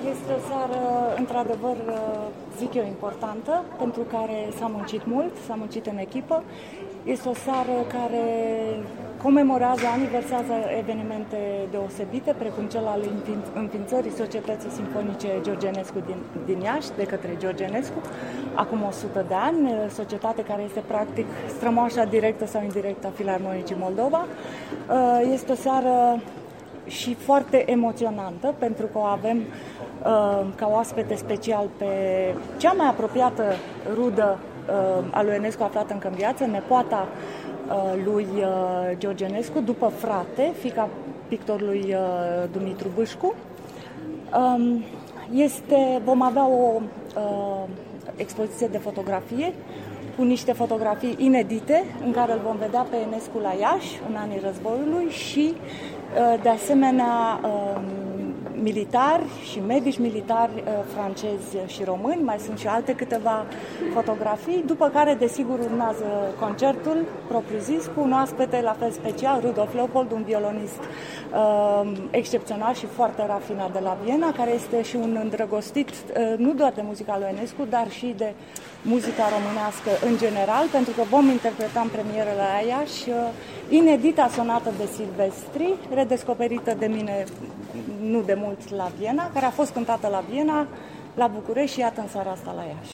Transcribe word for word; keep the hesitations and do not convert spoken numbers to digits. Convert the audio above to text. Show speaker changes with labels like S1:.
S1: Este o seară, într-adevăr, zic eu, importantă, pentru care s-a muncit mult, s-a muncit în echipă. Este o seară care comemorează, aniversează evenimente deosebite, precum cel al înființării Societății Simfonice George Enescu din, din Iași, de către George Enescu, acum o sută de ani, societate care este practic strămoașa directă sau indirectă a Filarmonicii Moldova. Este o seară și foarte emoționantă, pentru că o avem uh, ca oaspete special pe cea mai apropiată rudă uh, a lui Enescu aflată încă în viață, nepoata uh, lui uh, George Enescu, după frate, fiica pictorului uh, Dumitru Bâșcu. Um, este, vom avea o uh, expoziție de fotografie cu niște fotografii inedite în care îl vom vedea pe Enescu la Iași în anii războiului și de asemenea militari și medici militari francezi și români, mai sunt și alte câteva fotografii, după care desigur urmează concertul propriu-zis cu un oaspete la fel special, Rudolf Leopold, un violonist uh, excepțional și foarte rafinat de la Viena, care este și un îndrăgostit uh, nu doar de muzica lui Enescu, dar și de muzica românească în general, pentru că vom interpreta în premieră la Iași uh, inedita sonată de Silvestri, redescoperită de mine nu de mult la Viena, care a fost cântată la Viena, la București și iată în seara asta la Iași.